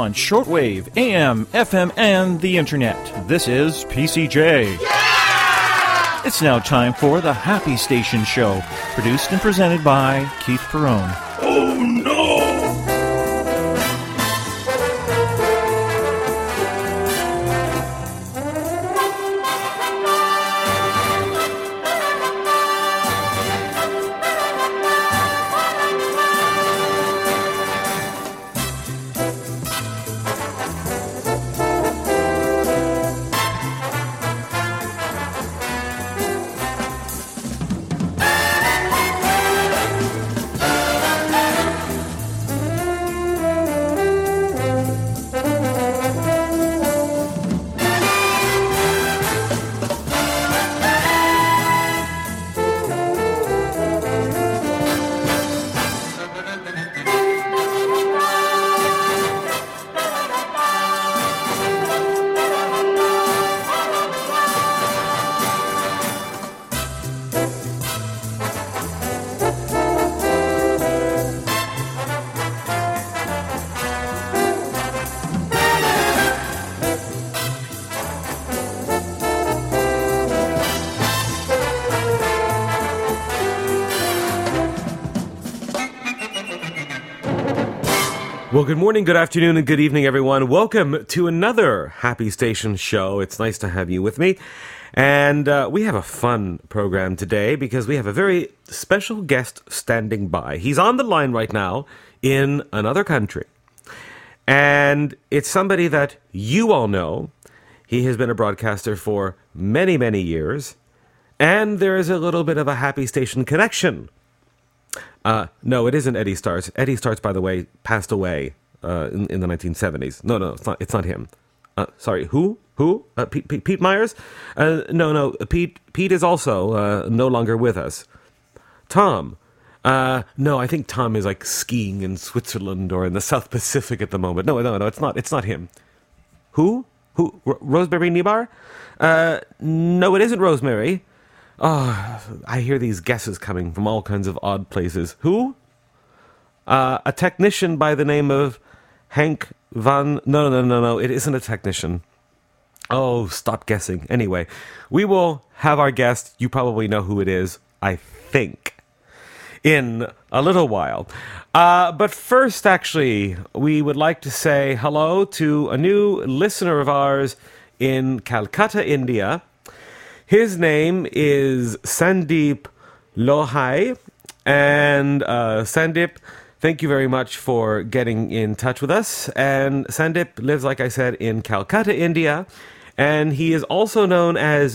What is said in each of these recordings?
on shortwave, AM, FM, and the internet. This is PCJ. Yeah! It's now time for the Happy Station Show, produced and presented by Keith Perrone. Oh no! Well, good morning, good afternoon, and good evening, everyone. Welcome to another Happy Station show. It's nice to have you with me. And we have a fun program today because we have a very special guest standing by. He's on the line right now in another country. And it's somebody that you all know. He has been a broadcaster for many, many years. And there is a little bit of a Happy Station connection. No, it isn't Eddie Starts. Eddie Starts, by the way, passed away in the 1970s. No, it's not him. Sorry, who? Pete Myers? No, Pete is also no longer with us. Tom? No, I think Tom is like skiing in Switzerland or in the South Pacific at the moment. No, it's not him. Who? Rosemary Nibar? No, it isn't Rosemary. Oh, I hear these guesses coming from all kinds of odd places. Who? A technician by the name of Hank Van... No, it isn't a technician. Oh, stop guessing. Anyway, we will have our guest. You probably know who it is, I think, in a little while. But first, actually, we would like to say hello to a new listener of ours in Calcutta, India. His name is Sandeep Lohai. And Sandeep, thank you very much for getting in touch with us. And Sandeep lives, like I said, in Calcutta, India. And he is also known as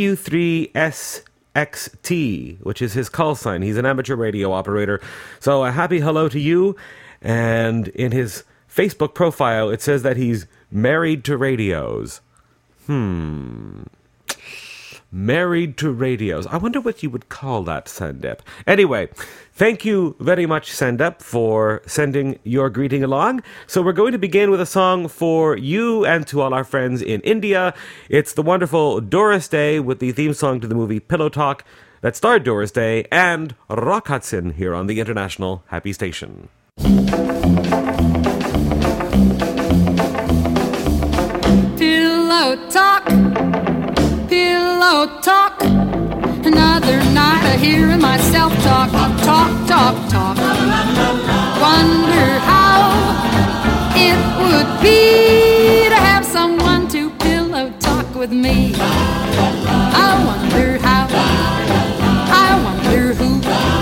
VU3SXT, which is his call sign. He's an amateur radio operator. So a happy hello to you. And in his Facebook profile, it says that he's married to radios. Married to radios. I wonder what you would call that, Sandeep. Anyway, thank you very much, Sandeep, for sending your greeting along. So we're going to begin with a song for you and to all our friends in India. It's the wonderful Doris Day with the theme song to the movie Pillow Talk that starred Doris Day and Rock Hudson here on the International Happy Station. Pillow Talk. Pillow talk. Another night of hearing myself talk. Wonder how it would be to have someone to pillow talk with me. I wonder how. I wonder who.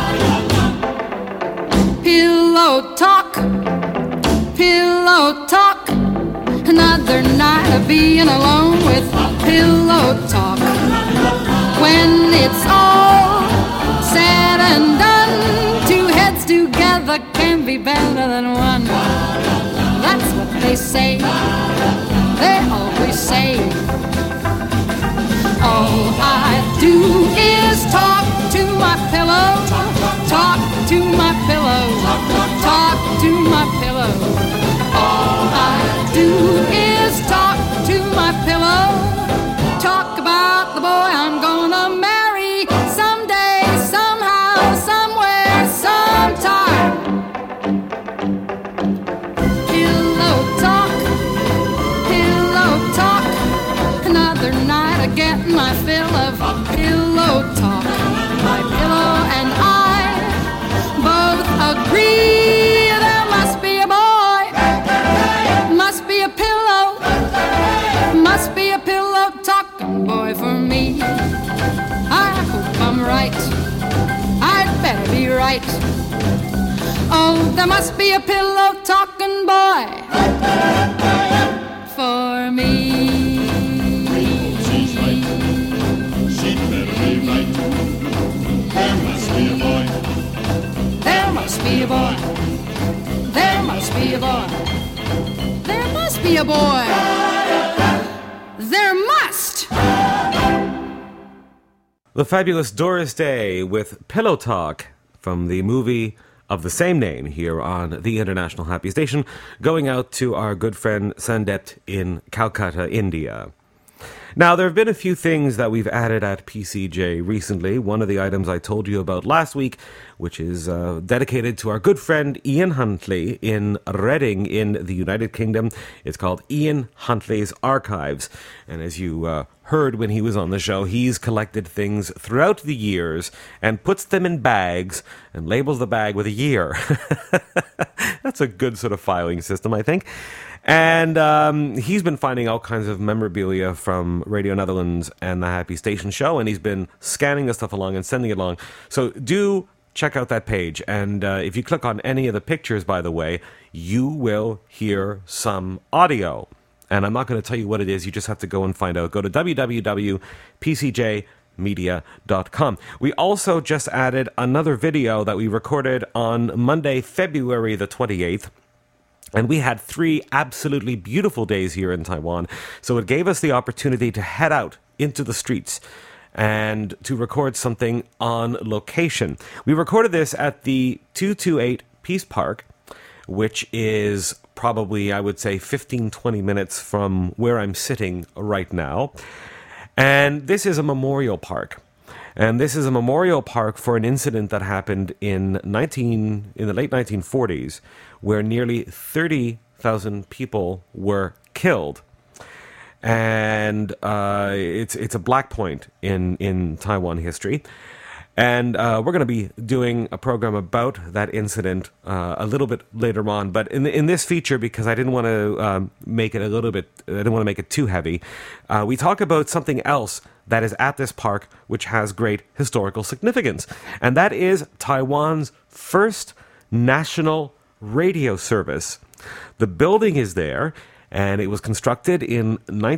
Pillow talk. Pillow talk. Another night of being alone with pillow talk. When it's all said and done, two heads together can be better than one. That's what they say. They always say. All I do is talk to my pillow. Talk to my pillow. Talk to my pillow. All I do is talk to my pillow. Talk about the boy I'm gonna marry someday, somehow, somewhere, sometime. Pillow talk. get my fill of pillow talk. My pillow and I both agree there must be a boy, must be a pillow, must be a pillow talking boy for me. I hope I'm right, I'd better be right. Oh, there must be a pillow talking boy for me. She's right, she'd better be right. There must be a boy. There must be a boy. There must be a boy. There must be a boy. There must. The fabulous Doris Day with Pillow Talk from the movie of the same name here on the International Happy Station, going out to our good friend Sandept in Calcutta, India. Now, there have been a few things that we've added at PCJ recently. One of the items I told you about last week, which is dedicated to our good friend Ian Huntley in Reading in the United Kingdom. It's called Ian Huntley's Archives. And as you heard when he was on the show, he's collected things throughout the years and puts them in bags and labels the bag with a year. That's a good sort of filing system, I think. And he's been finding all kinds of memorabilia from Radio Netherlands and the Happy Station show, and he's been scanning the stuff along and sending it along. So do check out that page. And if you click on any of the pictures, by the way, you will hear some audio. And I'm not going to tell you what it is. You just have to go and find out. Go to www.pcjmedia.com. We also just added another video that we recorded on Monday, February the 28th. And we had 3 absolutely beautiful days here in Taiwan. So it gave us the opportunity to head out into the streets and to record something on location. We recorded this at the 228 Peace Park, which is probably, I would say, 15-20 minutes from where I'm sitting right now. And this is a memorial park. And this is a memorial park for an incident that happened in the late 1940s, where nearly 30,000 people were killed. And it's a black point in Taiwan history. And we're going to be doing a program about that incident a little bit later on. But in this feature, because I didn't want to make it I didn't want to make it too heavy, we talk about something else that is at this park, which has great historical significance. And that is Taiwan's first national radio service. The building is there, and it was constructed in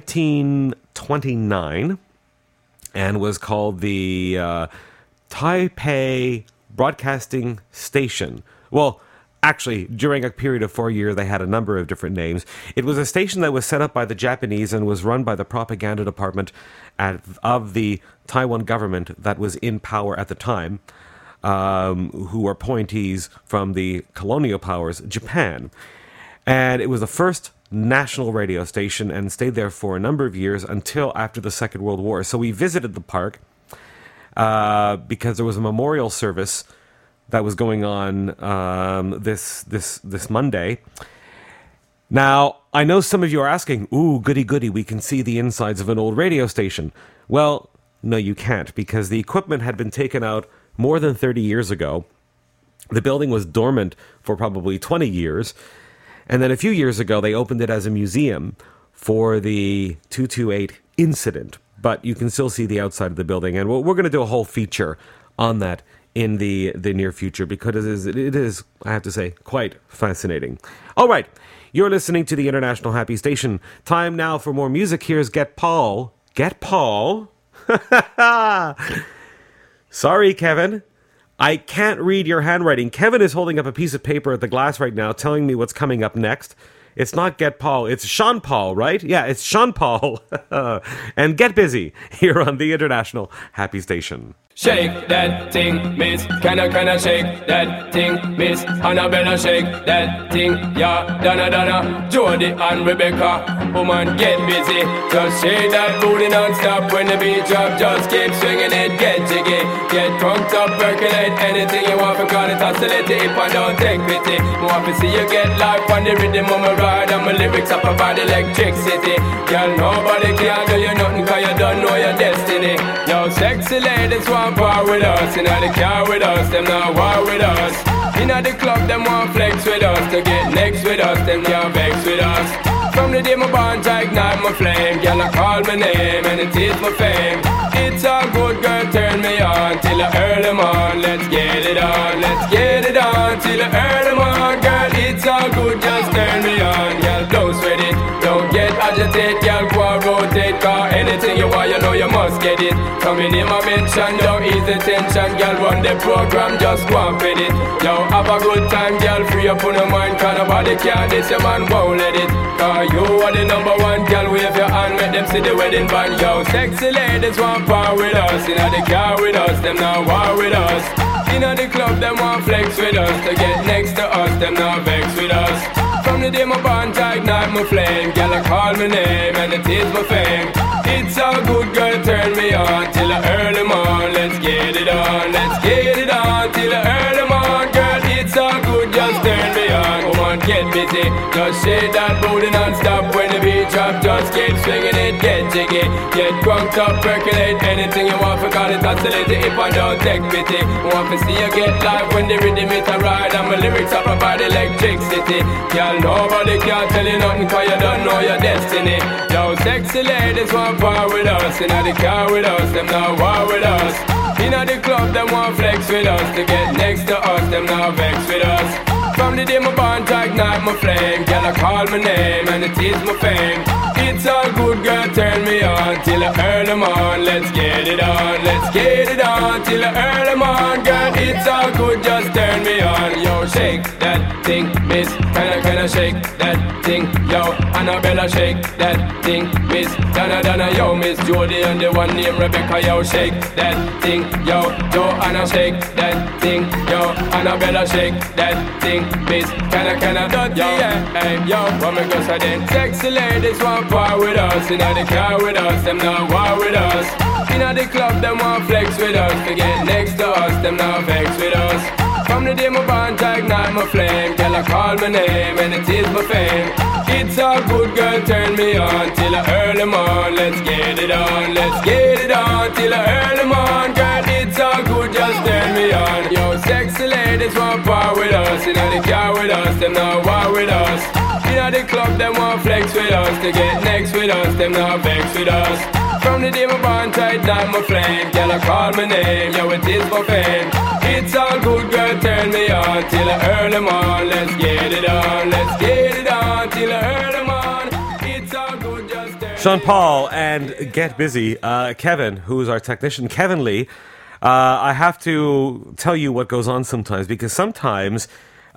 1929 and was called the Taipei Broadcasting Station. Well, actually, during a period of 4 years, they had a number of different names. It was a station that was set up by the Japanese and was run by the propaganda department of the Taiwan government that was in power at the time, who were appointees from the colonial powers, Japan. And it was the first national radio station and stayed there for a number of years until after the Second World War. So we visited the park because there was a memorial service that was going on this Monday. Now, I know some of you are asking, ooh, goody goody, we can see the insides of an old radio station. Well, no, you can't, because the equipment had been taken out more than 30 years ago. The building was dormant for probably 20 years. And then a few years ago, they opened it as a museum for the 228 incident. But you can still see the outside of the building. And we're going to do a whole feature on that in the near future, because it is, I have to say, quite fascinating. All right, you're listening to the International Happy Station. Time now for more music. Here's Get Paul. Get Paul? Sorry, Kevin. I can't read your handwriting. Kevin is holding up a piece of paper at the glass right now, telling me what's coming up next. It's not Get Paul, it's Sean Paul, right? Yeah, it's Sean Paul. And Get Busy here on the International Happy Station. Shake that thing, miss. Can I shake that thing, miss? Annabella, shake that thing, yeah. Donna, Jody and Rebecca. Woman, get busy. Just shake that booty non-stop. When the beat drop, just keep swinging it. Get jiggy, get drunk up, percolate. Anything you want, call it oscillate. If I don't take pity, want to see you get life on the rhythm of my ride. And my lyrics up about electricity. Girl, nobody can do you nothing, cause you don't know you're dead. Yo, sexy ladies want part with us. Inna the car with us, them not war with us. Inna the club, them want flex with us. To get next with us, them can't vex with us. From the day my bond, I ignite my flame. Girl, I call my name and it is my fame. It's all good, girl, turn me on till I earn them on. Let's get it on, let's get it on till I earn them on. Girl, it's all good, just turn me on. Girl, don't sweat it, don't get agitated. Girl, go and rotate, cause anything you want, you know you must get it. Coming in my mention, don't ease the tension. Girl, run the program, just go and fit it. Yo, have a good time, girl, free up on your mind. Cause nobody can, this your man won't let it. Cause you are the number one, girl, wave your hand, make them see the wedding band. Yo, sexy ladies want part with us. Inna the car with us, them not war with us. Inna the club, them want flex with us. To get next to us, them not vex with us. From the day my bond, I ignite my flame. Girl, I call my name and it is my fame. It's all good, girl, turn me on till I earn them on. Let's get it on, let's get it on till I earn them on. Girl, it's all good, just turn me on. Come on, get busy, just shake that booty non-stop. When the beat drop, just keep swinging it, get jiggy. Get crunked up, percolate anything you want, forgot it, oscillate it if I don't take pity. Want to see you get live when the rhythm is a ride. And my lyrics are provide electricity. Girl, nobody can tell you nothing cause you don't know your destiny. Yo, sexy ladies want part with us. Inna the car with us, them not war with us. Inna the club, them want flex with us. To get next to us, them not vex with us. From the day my bond, I ignite my flame. Girl, I call my name and it is my fame. It's all good, girl, turn me on till I earn them on. Let's get it on, let's get it on till I earn them on. Girl, it's all good, just turn me on. Yo, shake that thing, miss. Kinda shake that thing, yo. Annabella, shake that thing, miss. Donna, yo, Miss Jody and the one named Rebecca, yo. Shake that thing, yo. Joanna, shake that thing, yo. Annabella, shake that thing, miss. Kinda dirty, yeah. Hey, yo, what me go say then? Sexy ladies want part with us. Inna the car with us, them not war with us. Inna the club, them want flex with us. To get next to us, them not vex with us. From the day my bond, I ignite my flame. Girl, I call my name and it is my fame. It's all good, girl, turn me on till I earn them on. Let's get it on, let's get it on till I earn them on. Girl, it's all good, just turn me on. Yo, sexy ladies want part with us. Inna the car with us, them not war with us. Inna the club, them want flex with us. To get next with us, them not vex with us. From the day my bond, I ignite my flame. Girl, I call my name, yo, it is my fame. It's all good, girl, turn me on till I earn them on. Let's get it on, let's get it on till I earn them on. It's all good, just turn Sean Paul and Get Busy. Kevin, who is our technician, Kevin Lee. I have to tell you what goes on sometimes, because sometimes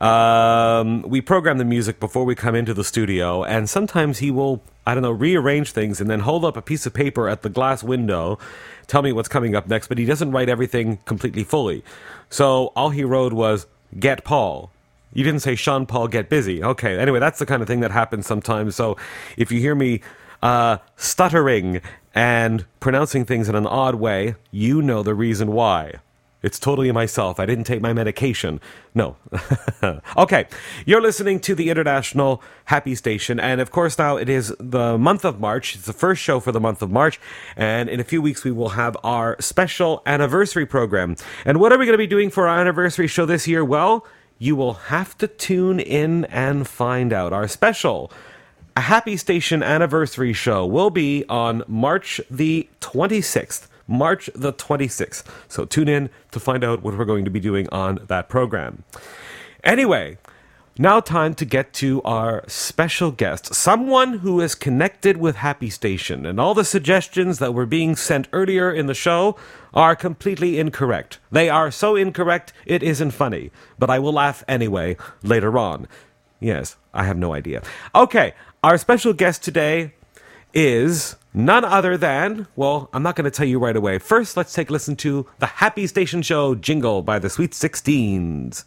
we program the music before we come into the studio, and sometimes he will, rearrange things and then hold up a piece of paper at the glass window, tell me what's coming up next, but he doesn't write everything completely fully. So all he wrote was, Get Paul. You didn't say Sean Paul, Get Busy. Okay, anyway, that's the kind of thing that happens sometimes. So if you hear me stuttering and pronouncing things in an odd way, you know the reason why. It's totally myself. I didn't take my medication. No. Okay, you're listening to the International Happy Station, and of course now it is the month of March. It's the first show for the month of March, and in a few weeks we will have our special anniversary program. And what are we going to be doing for our anniversary show this year? Well, you will have to tune in and find out. Our special Happy Station anniversary show will be on March the 26th. March the 26th. So tune in to find out what we're going to be doing on that program. Anyway, now time to get to our special guest, someone who is connected with Happy Station, and all the suggestions that were being sent earlier in the show are completely incorrect. They are so incorrect, it isn't funny, but I will laugh anyway later on. Yes, I have no idea. Okay, our special guest today is none other than, well, I'm not going to tell you right away. First, let's take a listen to the Happy Station Show jingle by the Sweet 16s.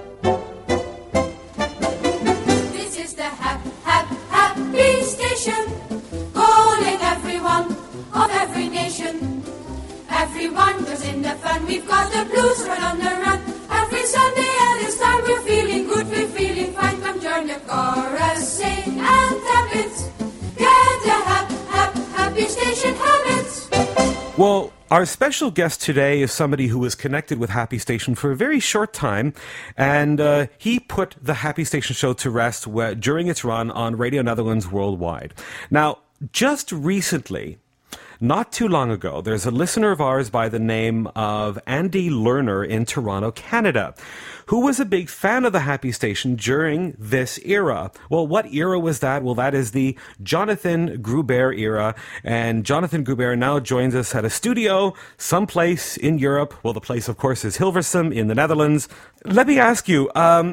This is the Happy Station, calling everyone of every nation. Everyone goes in the fun, we've got the blues right on the run. Every Sunday at this time we're feeling good, we're feeling fine. Come join the chorus, sing and tap it. Get the Happy Station habits. Well, Our special guest today is somebody who was connected with Happy Station for a very short time, and he put the Happy Station show to rest during its run on Radio Netherlands worldwide. Now, just recently, not too long ago, there's a listener of ours by the name of Andy Lerner in Toronto, Canada, who was a big fan of the Happy Station during this era. Well, what era was that? Well, that is the Jonathan Gruber era. And Jonathan Gruber now joins us at a studio someplace in Europe. Well, the place, of course, is Hilversum in the Netherlands. Let me ask you,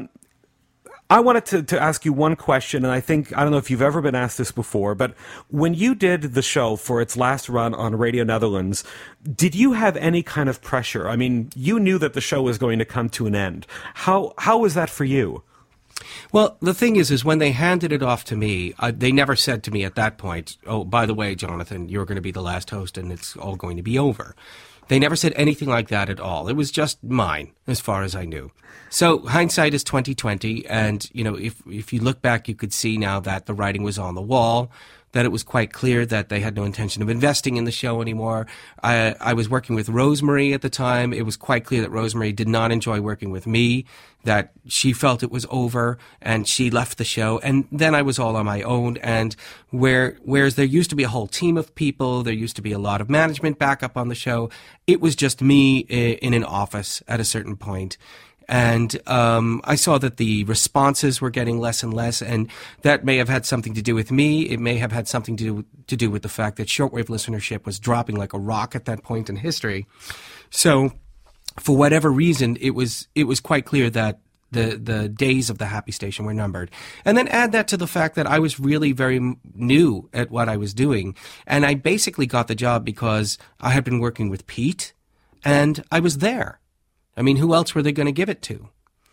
I wanted to ask you one question, and I don't know if you've ever been asked this before, but when you did the show for its last run on Radio Netherlands, did you have any kind of pressure? I mean, you knew that the show was going to come to an end. How was that for you? Well, the thing is when they handed it off to me, they never said to me at that point, oh, by the way, Jonathan, you're going to be the last host and it's all going to be over. They never said anything like that at all. It was just mine, as far as I knew. So hindsight is 20/20, and if you look back, you could see now that the writing was on the wall, that it was quite clear that they had no intention of investing in the show anymore. I was working with Rosemary at the time. It was quite clear that Rosemary did not enjoy working with me, that she felt it was over, and she left the show. And then I was all on my own, and whereas there used to be a whole team of people, there used to be a lot of management backup on the show, it was just me in an office at a certain point. And I saw that the responses were getting less and less, and that may have had something to do with me. It may have had something to do with the fact that shortwave listenership was dropping like a rock at that point in history. So, for whatever reason, it was quite clear that the days of the Happy Station were numbered. And then add that to the fact that I was really very new at what I was doing, and I basically got the job because I had been working with Pete, and I was there. I mean, who else were they going to give it to?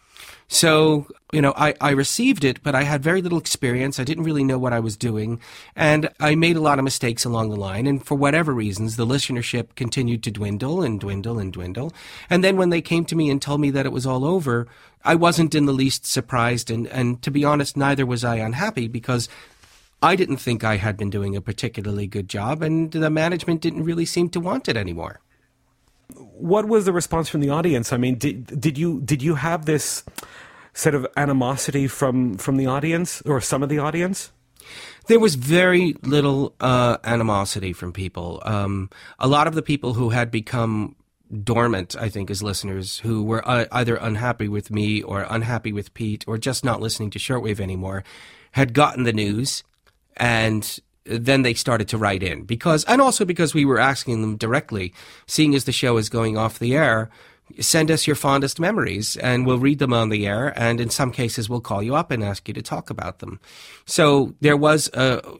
So, I received it, but I had very little experience. I didn't really know what I was doing, and I made a lot of mistakes along the line, and for whatever reasons, the listenership continued to dwindle and dwindle and dwindle. And then when they came to me and told me that it was all over, I wasn't in the least surprised, and to be honest, neither was I unhappy, because I didn't think I had been doing a particularly good job, and the management didn't really seem to want it anymore. What was the response from the audience? I mean, did you have this sort of animosity from the audience or some of the audience? There was very little animosity from people. A lot of the people who had become dormant, I think, as listeners, who were either unhappy with me or unhappy with Pete or just not listening to shortwave anymore, had gotten the news, and then they started to write in and also because we were asking them directly, seeing as the show is going off the air, send us your fondest memories and we'll read them on the air. And in some cases, we'll call you up and ask you to talk about them. So there was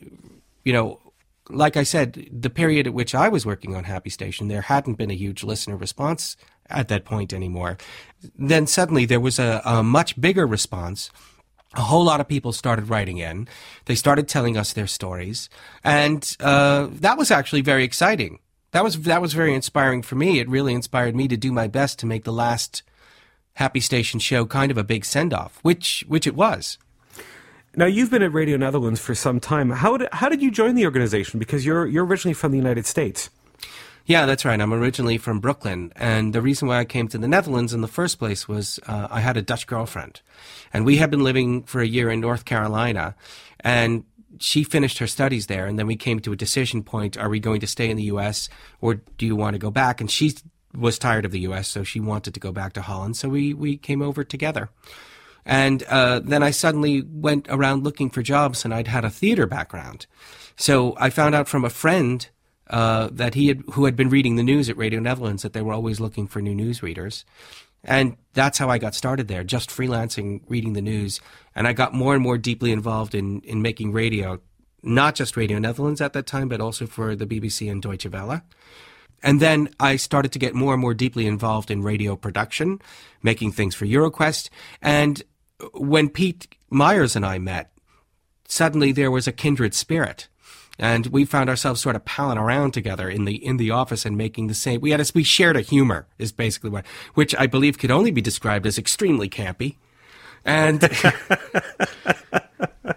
like I said, the period at which I was working on Happy Station, there hadn't been a huge listener response at that point anymore. Then suddenly there was a much bigger response. A whole lot of people started writing in. They started telling us their stories, and that was actually very exciting. That was very inspiring for me. It really inspired me to do my best to make the last Happy Station show kind of a big send-off, which it was. Now, you've been at Radio Netherlands for some time. How did you join the organization? Because you're originally from the United States. Yeah, that's right. I'm originally from Brooklyn, and the reason why I came to the Netherlands in the first place was I had a Dutch girlfriend, and we had been living for a year in North Carolina, and she finished her studies there, and then we came to a decision point. Are we going to stay in the U.S., or do you want to go back? And she was tired of the U.S., so she wanted to go back to Holland, so we came over together. And then I suddenly went around looking for jobs, and I'd had a theater background. So I found out from a friend who had been reading the news at Radio Netherlands that they were always looking for new newsreaders. And that's how I got started there, just freelancing, reading the news. And I got more and more deeply involved in making radio, not just Radio Netherlands at that time, but also for the BBC and Deutsche Welle. And then I started to get more and more deeply involved in radio production, making things for EuroQuest. And when Pete Myers and I met, suddenly there was a kindred spirit. And we found ourselves sort of palling around together in the office and making the same. We shared a humor, is basically which I believe could only be described as extremely campy. And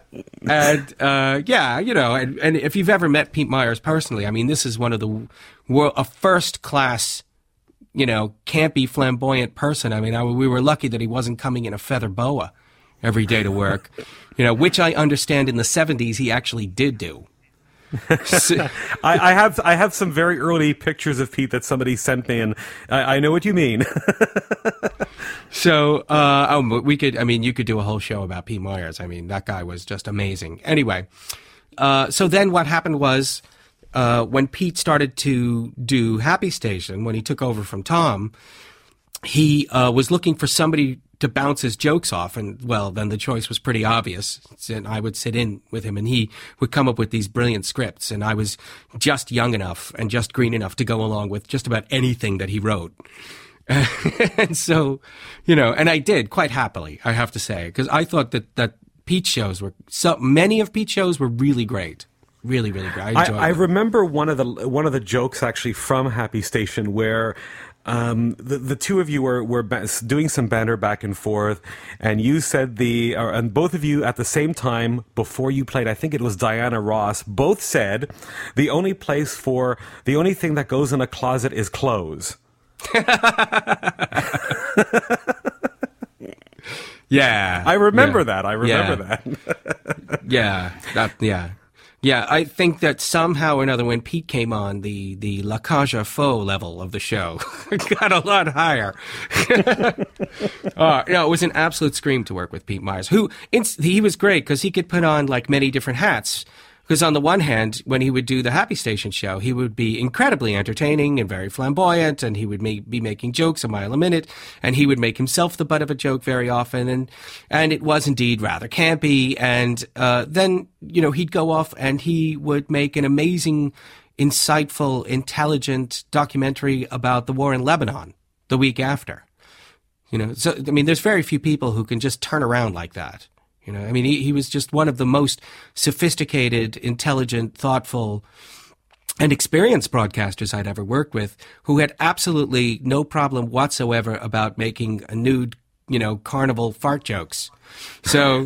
And and if you've ever met Pete Myers personally, I mean, this is one of a first class, campy, flamboyant person. I mean, we were lucky that he wasn't coming in a feather boa every day to work, which I understand in the 70s he actually did do. I have some very early pictures of Pete that somebody sent me, and I know what you mean. So, you could do a whole show about Pete Myers. I mean, that guy was just amazing. Anyway, so then what happened was, when Pete started to do Happy Station, when he took over from Tom, he was looking for somebody to bounce his jokes off, and well, then the choice was pretty obvious. And I would sit in with him, and he would come up with these brilliant scripts, and I was just young enough and just green enough to go along with just about anything that he wrote. And so, and I did quite happily, I have to say, because I thought that Pete's shows many of Pete's shows were really great. Really, really great. I remember one of the jokes actually from Happy Station where the two of you were doing some banter back and forth, and you said and both of you at the same time before you played, I think it was Diana Ross, both said the only thing that goes in a closet is clothes. Yeah, I remember that. I remember that. Yeah, I think that somehow or another, when Pete came on, the La Cage aux Folles level of the show got a lot higher. It was an absolute scream to work with Pete Myers, he was great because he could put on like many different hats. Because on the one hand, when he would do the Happy Station show, he would be incredibly entertaining and very flamboyant, and he would be making jokes a mile a minute, and he would make himself the butt of a joke very often, and it was indeed rather campy. And then, he'd go off and he would make an amazing, insightful, intelligent documentary about the war in Lebanon the week after. So, I mean, there's very few people who can just turn around like that. He was just one of the most sophisticated, intelligent, thoughtful, and experienced broadcasters I'd ever worked with, who had absolutely no problem whatsoever about making a nude, carnival fart jokes. So,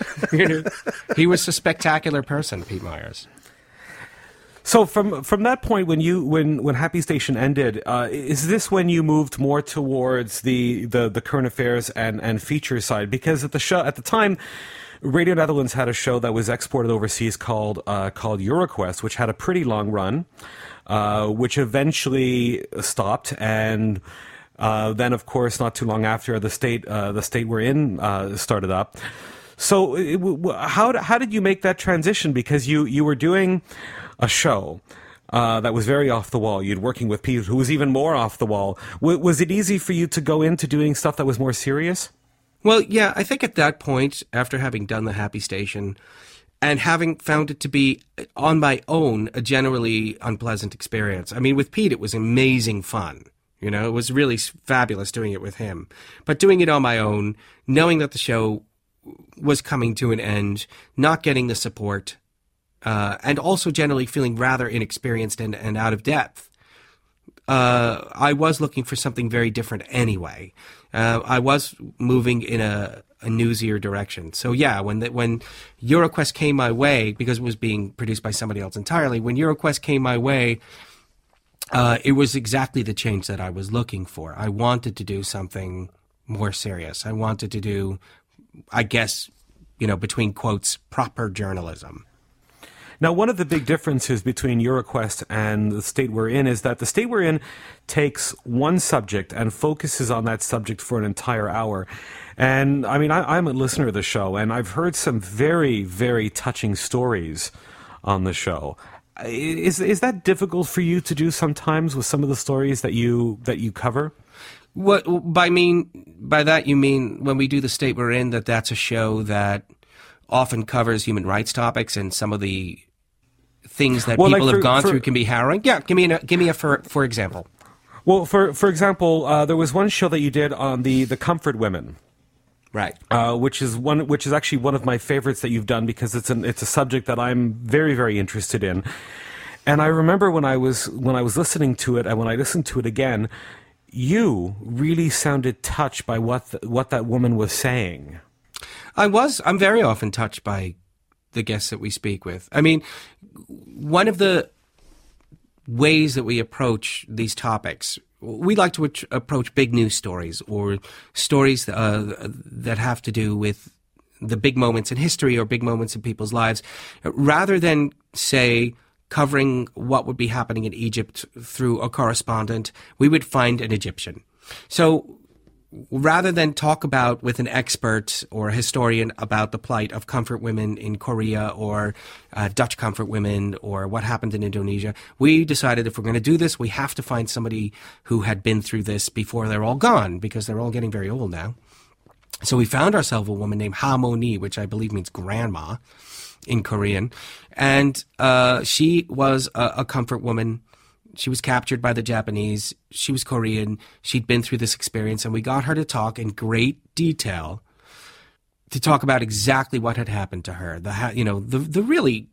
he was a spectacular person, Pete Myers. So from that point, when Happy Station ended, is this when you moved more towards the current affairs and feature side? Because at the time, Radio Netherlands had a show that was exported overseas called EuroQuest, which had a pretty long run, which eventually stopped, and then of course not too long after the state we're in started up. So how did you make that transition? Because you were doing a show that was very off the wall. You'd working with Pete, who was even more off the wall. Was it easy for you to go into doing stuff that was more serious? Well, yeah, I think at that point, after having done the Happy Station and having found it to be, on my own, a generally unpleasant experience. I mean, with Pete, it was amazing fun. It was really fabulous doing it with him. But doing it on my own, knowing that the show was coming to an end, not getting the support, and also generally feeling rather inexperienced and out of depth. I was looking for something very different anyway. I was moving in a newsier direction. So yeah, when EuroQuest came my way, because it was being produced by somebody else entirely, when EuroQuest came my way, it was exactly the change that I was looking for. I wanted to do something more serious. I wanted to do, I guess, between quotes, proper journalism. Now, one of the big differences between EuroQuest and the state we're in is that the state we're in takes one subject and focuses on that subject for an entire hour. And, I mean, I'm a listener of the show, and I've heard some very, very touching stories on the show. Is that difficult for you to do sometimes with some of the stories that you cover? What by that you mean when we do the state we're in, that's a show that often covers human rights topics, and some of the things that people have gone through can be harrowing? Yeah, give me a for example. Well, for example, there was one show that you did on the Comfort Women. Right. Which is actually one of my favorites that you've done, because it's a subject that I'm very, very interested in. And I remember when I was listening to it, and when I listened to it again, you really sounded touched by what that woman was saying. I'm very often touched by the guests that we speak with. I mean, one of the ways that we approach these topics, we like to approach big news stories or stories that have to do with the big moments in history or big moments in people's lives, rather than, say, covering what would be happening in Egypt through a correspondent. We would find an Egyptian. So rather than talk about with an expert or a historian about the plight of comfort women in Korea or Dutch comfort women or what happened in Indonesia, we decided if we're going to do this, we have to find somebody who had been through this before they're all gone, because they're all getting very old now. So we found ourselves a woman named Harmony, which I believe means grandma in Korean. And she was a comfort woman. She was captured by the Japanese. She was Korean. She'd been through this experience, and we got her to talk in great detail, to talk about exactly what had happened to her. The really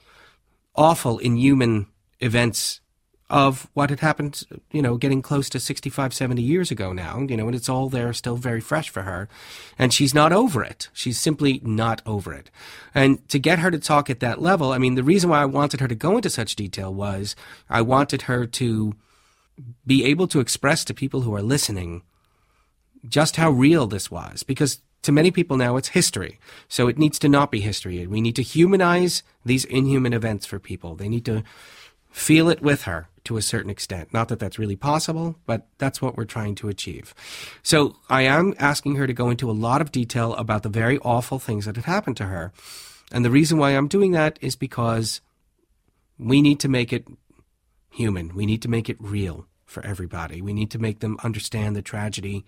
awful, inhuman events of what had happened, getting close to 65, 70 years ago now, and it's all there, still very fresh for her. And she's not over it. She's simply not over it. And to get her to talk at that level, I mean, the reason why I wanted her to go into such detail was I wanted her to be able to express to people who are listening just how real this was. Because to many people now, it's history. So it needs to not be history. We need to humanize these inhuman events for people. They need to feel it with her to a certain extent. Not that that's really possible, but that's what we're trying to achieve. So I am asking her to go into a lot of detail about the very awful things that had happened to her. And the reason why I'm doing that is because we need to make it human. We need to make it real for everybody. We need to make them understand the tragedy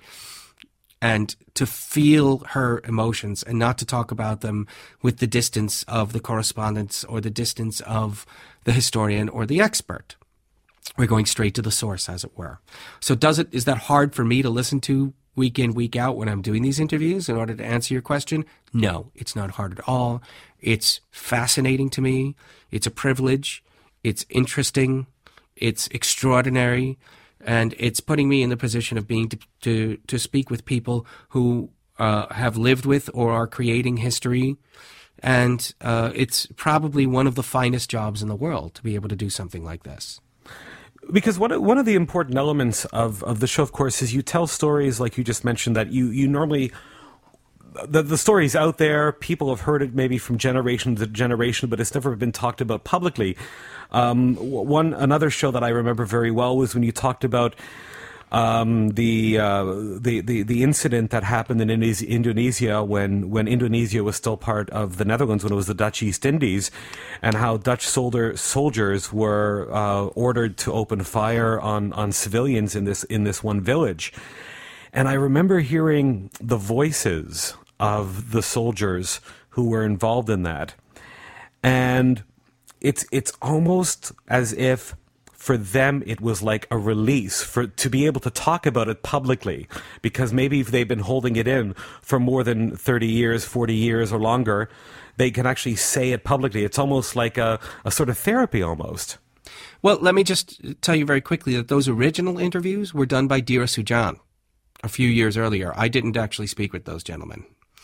and to feel her emotions, and not to talk about them with the distance of the correspondence or the distance of the historian or the expert. We're going straight to the source, as it were. So is that hard for me to listen to week in, week out when I'm doing these interviews in order to answer your question? No, it's not hard at all. It's fascinating to me. It's a privilege. It's interesting. It's extraordinary. And it's putting me in the position of being to speak with people who have lived with or are creating history. And it's probably one of the finest jobs in the world to be able to do something like this. Because one of the important elements of the show, of course, is you tell stories like you just mentioned that you normally... The story's out there. People have heard it maybe from generation to generation, but it's never been talked about publicly. Another show that I remember very well was when you talked about the incident that happened in Indonesia when Indonesia was still part of the Netherlands, when it was the Dutch East Indies, and how Dutch soldiers were ordered to open fire on civilians in this one village. And I remember hearing the voices of the soldiers who were involved in that. And it's almost as if for them it was like a release to be able to talk about it publicly, because maybe if they've been holding it in for more than 30 years, 40 years or longer, they can actually say it publicly. It's almost like a sort of therapy almost. Well, let me just tell you very quickly that those original interviews were done by Dira Sujan a few years earlier. I didn't actually speak with those gentlemen.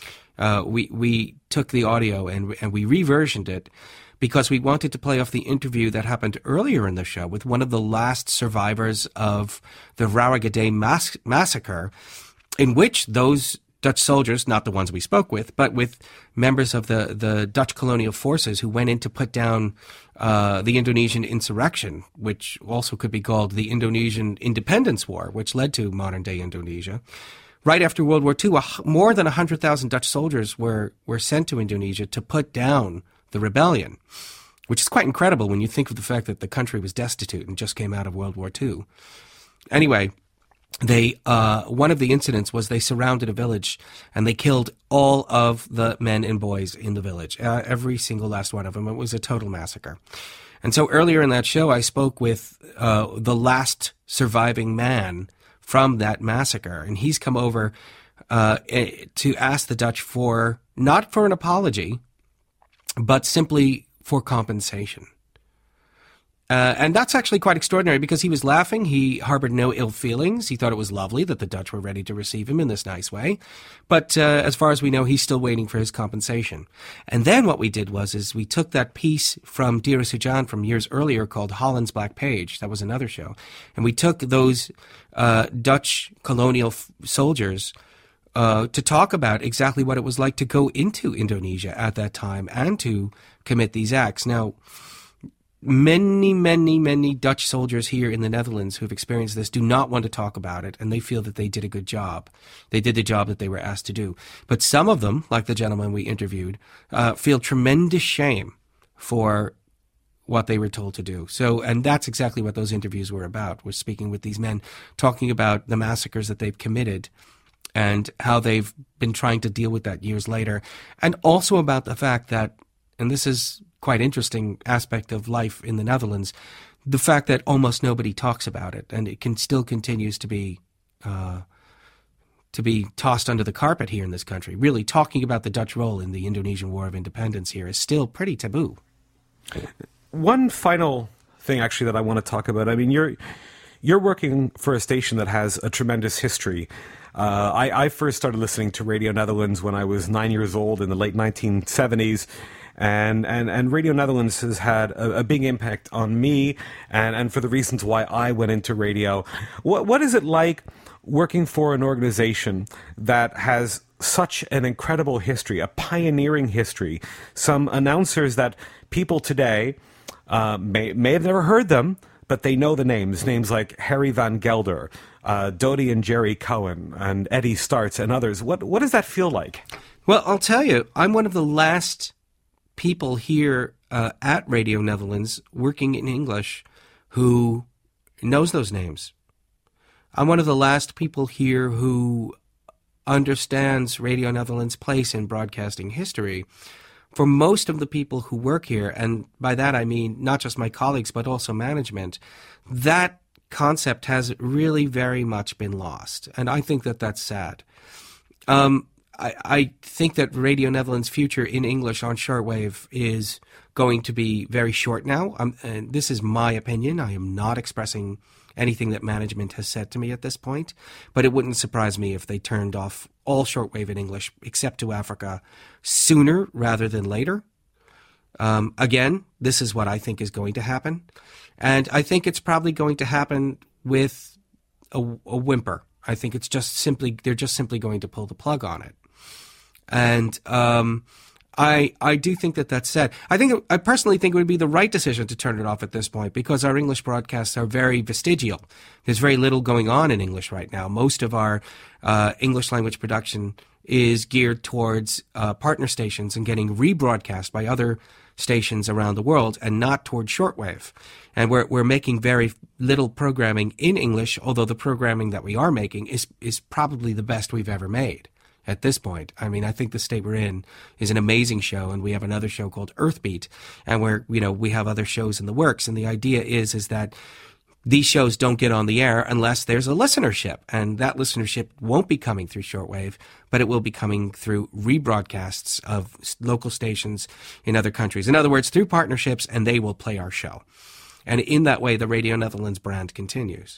We took the audio and we reversioned it because we wanted to play off the interview that happened earlier in the show with one of the last survivors of the Rauwegede massacre, in which those Dutch soldiers, not the ones we spoke with, but with members of the Dutch colonial forces who went in to put down the Indonesian insurrection, which also could be called the Indonesian Independence War, which led to modern-day Indonesia. Right after World War II, more than 100,000 Dutch soldiers were sent to Indonesia to put down the rebellion, which is quite incredible when you think of the fact that the country was destitute and just came out of World War II. Anyway, one of the incidents was they surrounded a village and they killed all of the men and boys in the village, every single last one of them. It was a total massacre. And so earlier in that show, I spoke with the last surviving man from that massacre, and he's come over to ask the Dutch not for an apology, but simply for compensation. And that's actually quite extraordinary because he was laughing. He harbored no ill feelings. He thought it was lovely that the Dutch were ready to receive him in this nice way. But as far as we know, he's still waiting for his compensation. And then what we did was we took that piece from Dira Sujan from years earlier called Holland's Black Page. That was another show. And we took those Dutch colonial soldiers to talk about exactly what it was like to go into Indonesia at that time and to commit these acts. Now, many Dutch soldiers here in the Netherlands who've experienced this do not want to talk about it, and they feel that they did a good job. They did the job that they were asked to do. But some of them, like the gentleman we interviewed, feel tremendous shame for what they were told to do. So, and that's exactly what those interviews were about. We're speaking with these men, talking about the massacres that they've committed and how they've been trying to deal with that years later, and also about the fact that, and this is quite interesting aspect of life in the Netherlands, the fact that almost nobody talks about it, and it still continues to be tossed under the carpet here in this country. Really, talking about the Dutch role in the Indonesian War of Independence here is still pretty taboo. One final thing, actually, that I want to talk about. I mean, you're working for a station that has a tremendous history. I first started listening to Radio Netherlands when I was 9 years old in the late 1970s. And Radio Netherlands has had a big impact on me and for the reasons why I went into radio. What is it like working for an organization that has such an incredible history, a pioneering history? Some announcers that people today may have never heard them, but they know the names like Harry Van Gelder, Dodie and Jerry Cohen, and Eddie Starts, and others. What does that feel like? Well, I'll tell you, I'm one of the last people here at Radio Netherlands working in English who knows those names. I'm one of the last people here who understands Radio Netherlands' place in broadcasting history. For most of the people who work here, and by that I mean not just my colleagues but also management, that concept has really very much been lost, and I think that that's sad. I think that Radio Netherlands' future in English on shortwave is going to be very short now. And this is my opinion. I am not expressing anything that management has said to me at this point, but it wouldn't surprise me if they turned off all shortwave in English except to Africa sooner rather than later. Again, this is what I think is going to happen. And I think it's probably going to happen with a whimper. I think it's they're just simply going to pull the plug on it. And I do think that that's sad. I personally think it would be the right decision to turn it off at this point because our English broadcasts are very vestigial. There's very little going on in English right now. Most of our English language production is geared towards partner stations and getting rebroadcast by other stations around the world and not towards shortwave. And we're making very little programming in English, although the programming that we are making is probably the best we've ever made. At this point, I mean, I think The State We're In is an amazing show, and we have another show called Earthbeat, and we have other shows in the works. And the idea is that these shows don't get on the air unless there's a listenership, and that listenership won't be coming through shortwave, but it will be coming through rebroadcasts of local stations in other countries. In other words, through partnerships, and they will play our show. And in that way, the Radio Netherlands brand continues.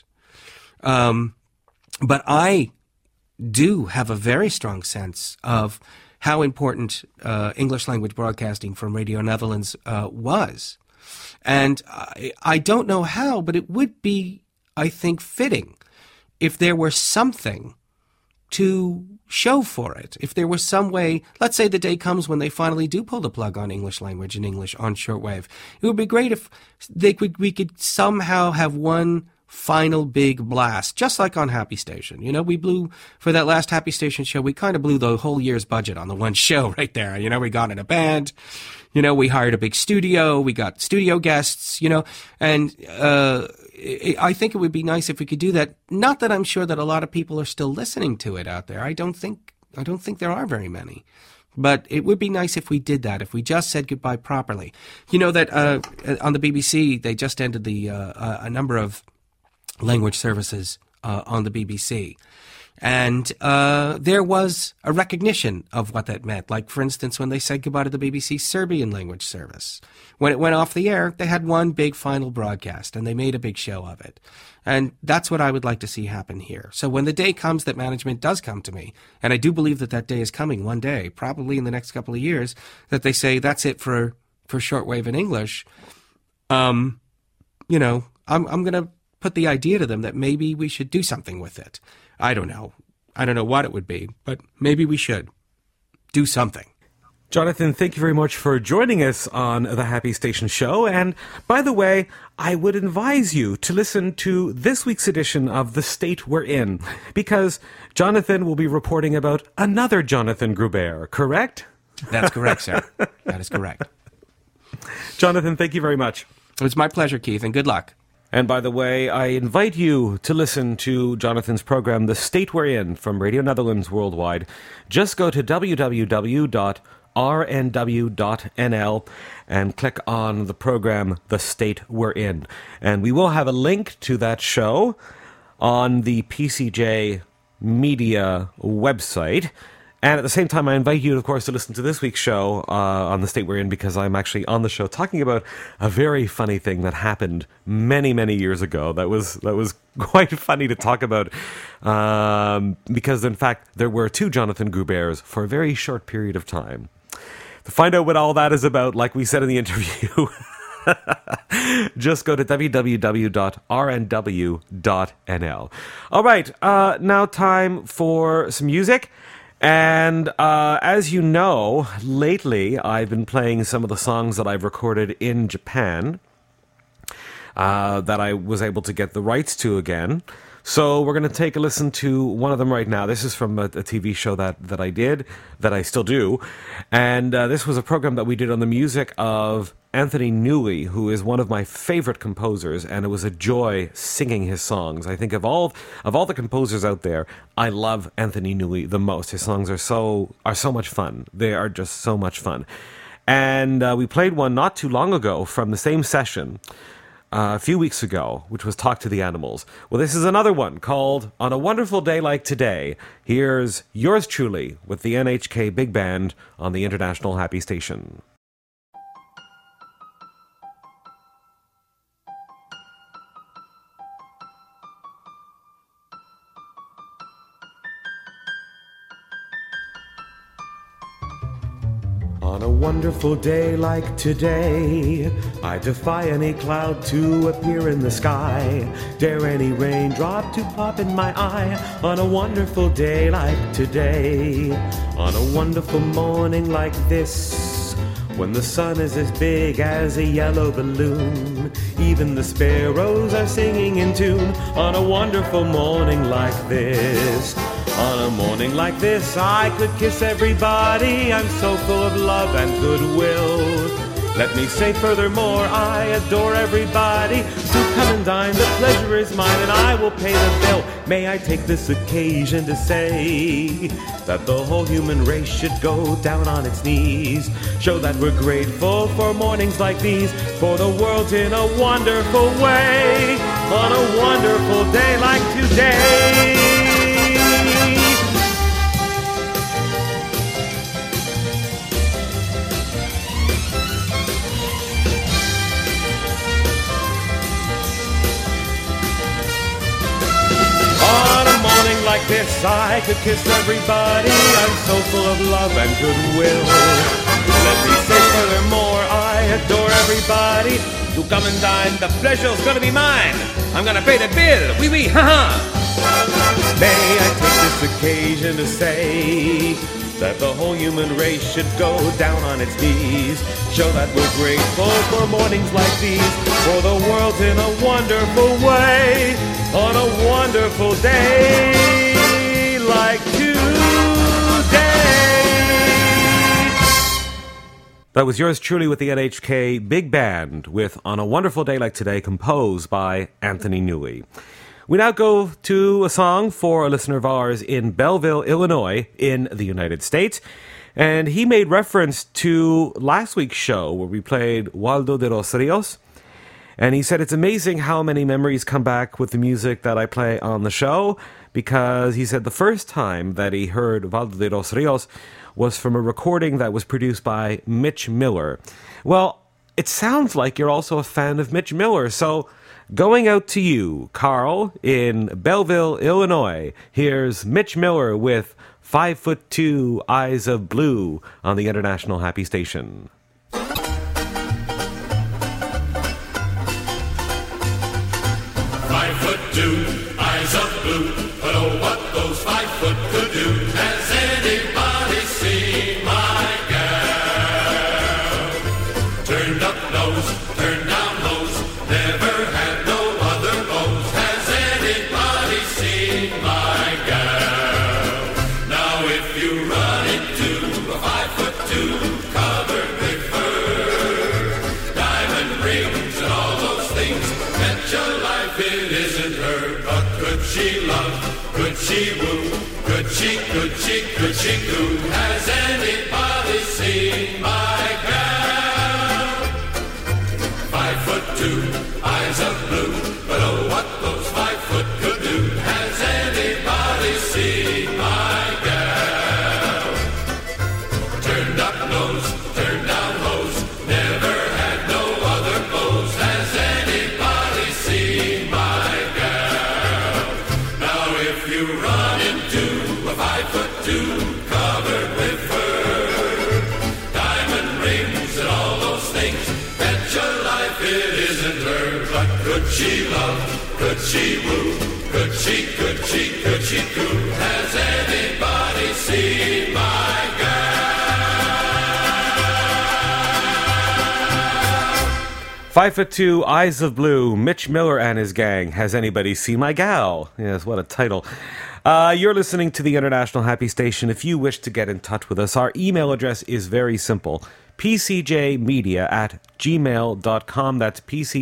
But I do have a very strong sense of how important English language broadcasting from Radio Netherlands was. And I don't know how, but it would be, I think, fitting if there were something to show for it. If there was some way, let's say the day comes when they finally do pull the plug on English language and English on shortwave. It would be great if we could somehow have one final big blast, just like on Happy Station. We blew, for that last Happy Station show, we kind of blew the whole year's budget on the one show right there. We got in a band, we hired a big studio, we got studio guests, and I think it would be nice if we could do that. Not that I'm sure that a lot of people are still listening to it out there. I don't think there are very many. But it would be nice if we did that, if we just said goodbye properly. That on the BBC, they just ended a number of language services on the BBC. And there was a recognition of what that meant. Like, for instance, when they said goodbye to the BBC Serbian language service. When it went off the air, they had one big final broadcast, and they made a big show of it. And that's what I would like to see happen here. So when the day comes that management does come to me, and I do believe that that day is coming one day, probably in the next couple of years, that they say, that's it for shortwave in English, I'm going to put the idea to them that maybe we should do something with it. I don't know. I don't know what it would be, but maybe we should do something. Jonathan, thank you very much for joining us on the Happy Station show. And by the way, I would advise you to listen to this week's edition of The State We're In, because Jonathan will be reporting about another Jonathan Gruber, correct? That's correct, sir. That is correct. Jonathan, thank you very much. It was my pleasure, Keith, and good luck. And by the way, I invite you to listen to Jonathan's program, The State We're In, from Radio Netherlands Worldwide. Just go to www.rnw.nl and click on the program, The State We're In. And we will have a link to that show on the PCJ Media website. And at the same time, I invite you, of course, to listen to this week's show on The State We're In, because I'm actually on the show talking about a very funny thing that happened many, many years ago. That was quite funny to talk about, because, in fact, there were two Jonathan Grubers for a very short period of time. To find out what all that is about, like we said in the interview, just go to www.rnw.nl. All right, now time for some music. And as you know, lately I've been playing some of the songs that I've recorded in Japan that I was able to get the rights to again. So we're going to take a listen to one of them right now. This is from a TV show that I did, that I still do. And this was a program that we did on the music of Anthony Newley, who is one of my favorite composers, and it was a joy singing his songs. I think of all the composers out there, I love Anthony Newley the most. His songs are so much fun. They are just so much fun. And we played one not too long ago from the same session, a few weeks ago, which was Talk to the Animals. Well, this is another one called On a Wonderful Day Like Today. Here's yours truly with the NHK Big Band on the International Happy Station. On a wonderful day like today, I defy any cloud to appear in the sky, dare any raindrop to pop in my eye. On a wonderful day like today, on a wonderful morning like this, when the sun is as big as a yellow balloon, even the sparrows are singing in tune. On a wonderful morning like this, on a morning like this, I could kiss everybody. I'm so full of love and goodwill. Let me say furthermore, I adore everybody. So come and dine, the pleasure is mine, and I will pay the bill. May I take this occasion to say that the whole human race should go down on its knees. Show that we're grateful for mornings like these, for the world's in a wonderful way. On a wonderful day like today. Like this, I could kiss everybody. I'm so full of love and goodwill. Let me say furthermore, I adore everybody. To come and dine, the pleasure's gonna be mine. I'm gonna pay the bill, oui, oui, ha-ha. May I take this occasion to say that the whole human race should go down on its knees. Show that we're grateful for mornings like these, for the world's in a wonderful way. On a wonderful day like today. That was yours truly with the NHK Big Band with On a Wonderful Day Like Today, composed by Anthony Newley. We now go to a song for a listener of ours in Belleville, Illinois, in the United States. And he made reference to last week's show where we played Waldo de los Rios. And he said it's amazing how many memories come back with the music that I play on the show, because he said the first time that he heard Valdo de los Rios was from a recording that was produced by Mitch Miller. Well, it sounds like you're also a fan of Mitch Miller, so going out to you, Carl, in Belleville, Illinois, here's Mitch Miller with 5'2" Eyes of Blue on the International Happy Station. 5'2", eyes of blue, but oh, what those 5 foot could do. Has anybody seen my gal? Turned up nose, turned down hose, never had no other bows. Has anybody seen my gal? Now if you run into a 5'2", covered with fur, diamond rings and all those things, bet your life it isn't her. But could she love, could she woo, could she coo? Has anybody seen my gal? 5'2", eyes of blue, but oh, what those 5 foot could do. Has anybody seen my gal? Turned up nose, turned down hose, never had no other bows. Has anybody seen my gal? Now if you run into a 5'2", covered with fur, diamond rings and all those things, bet your life it isn't her. But could she love, could she woo, could she coo? Has anybody seen my gal? 5'2", Eyes of Blue, Mitch Miller and his gang. Has anybody seen my gal? Yes, what a title. You're listening to the International Happy Station. If you wish to get in touch with us, our email address is very simple. pcjmedia@gmail.com. That's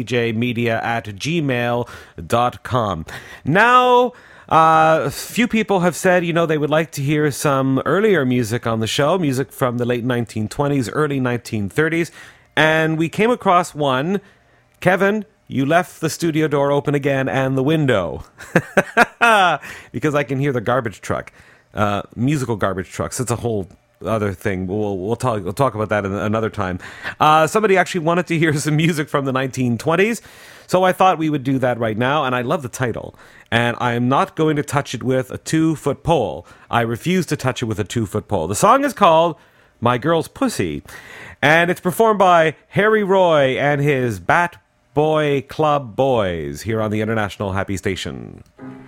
pcjmedia@gmail.com. Now, a few people have said, they would like to hear some earlier music on the show, music from the late 1920s, early 1930s, and we came across one. Kevin, you left the studio door open again and the window because I can hear the garbage truck, musical garbage trucks. It's a whole other thing. We'll talk about that another time. Somebody actually wanted to hear some music from the 1920s, so I thought we would do that right now, and I love the title. And I am not going to touch it with a 2-foot pole. I refuse to touch it with a 2-foot pole. The song is called My Girl's Pussy, and it's performed by Harry Roy and his Bat Boy Club Boys here on the International Happy Station.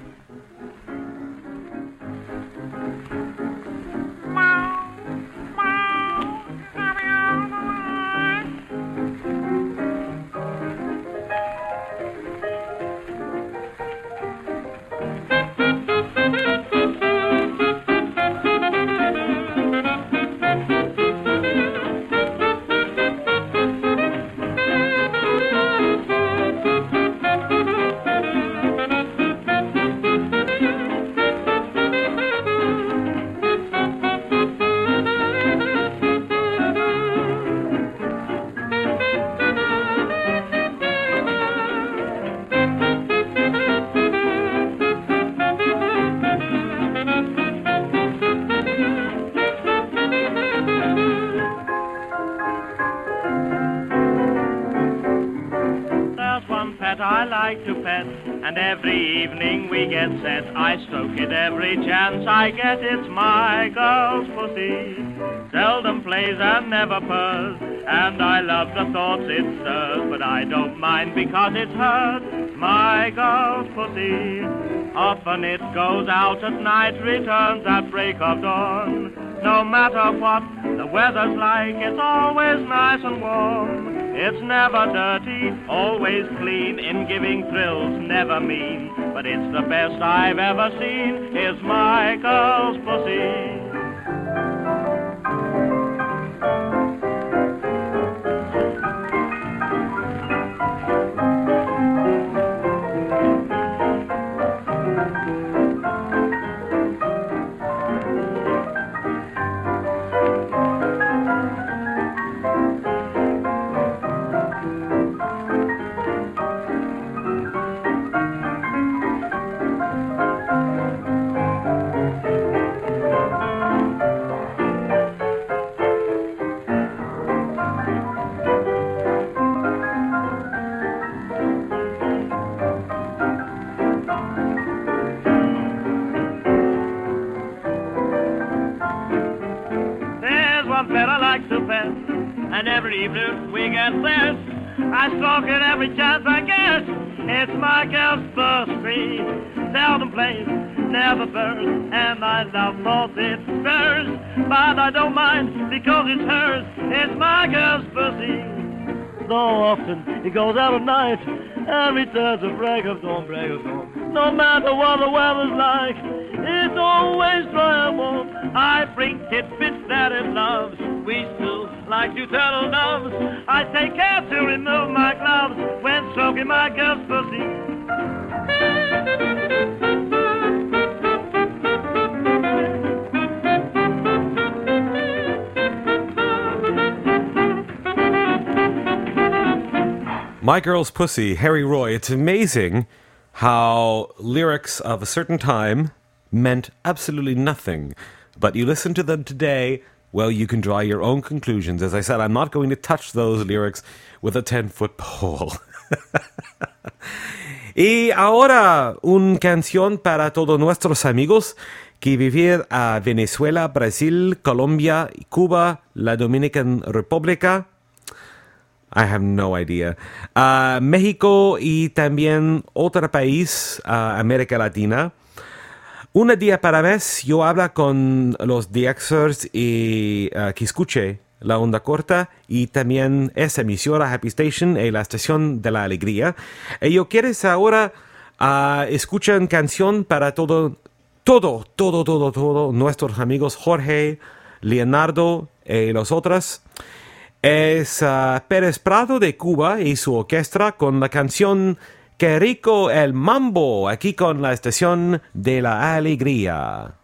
And every evening we get set, I stroke it every chance I get. It's my girl's pussy, seldom plays and never purrs, and I love the thoughts it stirs, but I don't mind because it's hers. My girl's pussy, often it goes out at night, returns at break of dawn. No matter what the weather's like, it's always nice and warm. It's never dirty, always clean, in giving thrills, never mean. But it's the best I've ever seen, is my girl's pussy. a fella likes to pet. And every evening we get this. I stalk it every chance I get. It's my girl's birthday. Seldom plays, never burns. And I love thoughts it stirs. But I don't mind because it's hers. It's my girl's birthday. Though often he goes out at night and returns a break of dawn, break of dawn. No matter what the weather's like, it's always dry and warm. I bring tidbits that it loves. We still like two turtle doves. I take care to remove my gloves when stroking my girl's pussy. My Girl's Pussy, Harry Roy. It's amazing how lyrics of a certain time meant absolutely nothing. But you listen to them today, well, you can draw your own conclusions. As I said, I'm not going to touch those lyrics with a 10-foot pole. Y ahora, una canción para todos nuestros amigos que viven a Venezuela, Brasil, Colombia, Cuba, la Dominican República. I have no idea. México y también otro país, América Latina. Un día para mes yo hablo con los DXers y que escuche la onda corta y también esa emisora Happy Station y la estación de la alegría. Y yo quiero ahora escuchar canción para todos nuestros amigos Jorge, Leonardo y los otros. Es Pérez Prado de Cuba y su orquesta con la canción Qué rico el mambo, aquí con la estación de la alegría.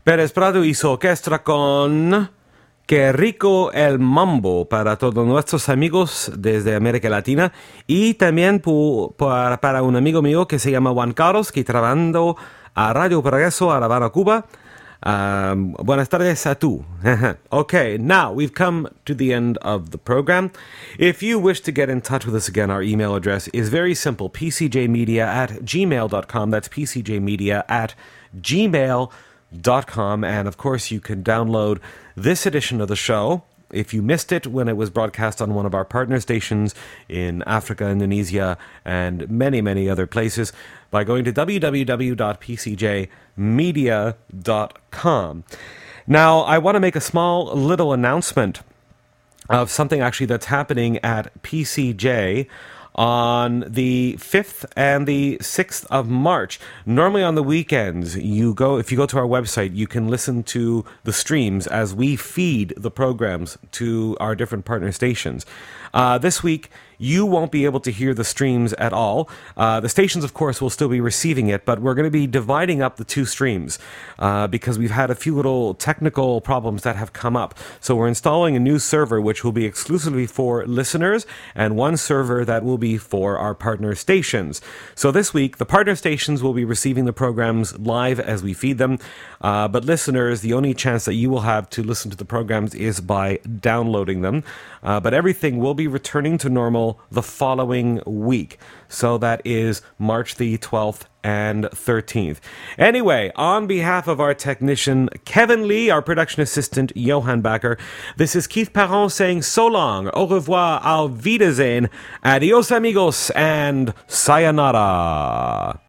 Pérez Prado y su orquesta con Qué rico el mambo para todos nuestros amigos desde América Latina y también para un amigo mío que se llama Juan Carlos, que trabajando a Radio Progreso a La Habana, Cuba. Buenas tardes a tú. Okay, now we've come to the end of the program. If you wish to get in touch with us again, our email address is very simple, pcjmedia@gmail.com. That's pcjmedia@gmail.com. And of course, you can download this edition of the show if you missed it when it was broadcast on one of our partner stations in Africa, Indonesia, and many, many other places by going to www.pcjmedia.com. Now, I want to make a small little announcement of something actually that's happening at PCJ on the 5th and the 6th of March. Normally on the weekends, if you go to our website, you can listen to the streams as we feed the programs to our different partner stations. This week, you won't be able to hear the streams at all. The stations, of course, will still be receiving it, but we're going to be dividing up the two streams because we've had a few little technical problems that have come up. So we're installing a new server which will be exclusively for listeners and one server that will be for our partner stations. So this week, the partner stations will be receiving the programs live as we feed them, but listeners, the only chance that you will have to listen to the programs is by downloading them. But everything will be returning to normal the following week. So that is March the 12th and 13th. Anyway, on behalf of our technician Kevin Lee, our production assistant Johan Backer, this is Keith Perron saying so long, au revoir, auf Wiedersehen, adios amigos, and sayonara.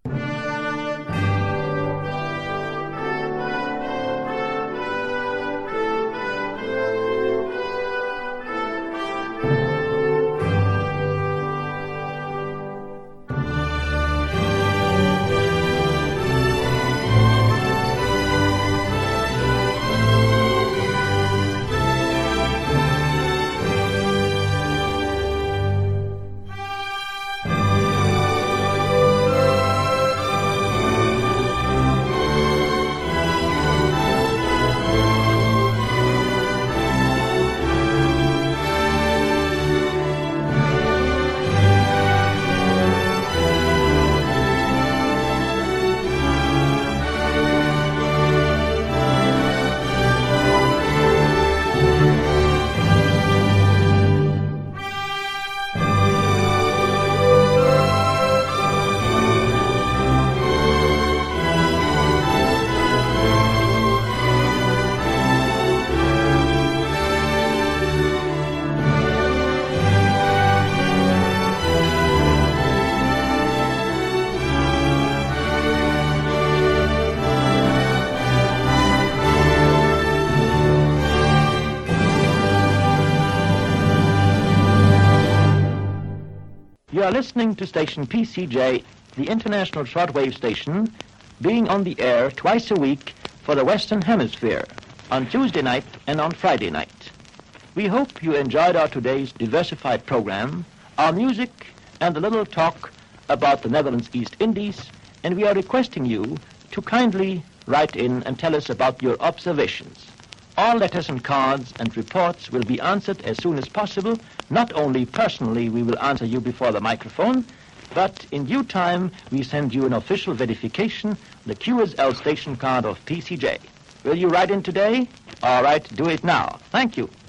You are listening to station PCJ, the international shortwave station, being on the air twice a week for the Western Hemisphere, on Tuesday night and on Friday night. We hope you enjoyed our today's diversified program, our music, and a little talk about the Netherlands East Indies, and we are requesting you to kindly write in and tell us about your observations. All letters and cards and reports will be answered as soon as possible. Not only personally we will answer you before the microphone, but in due time we send you an official verification, the QSL station card of PCJ. Will you write in today? All right, do it now. Thank you.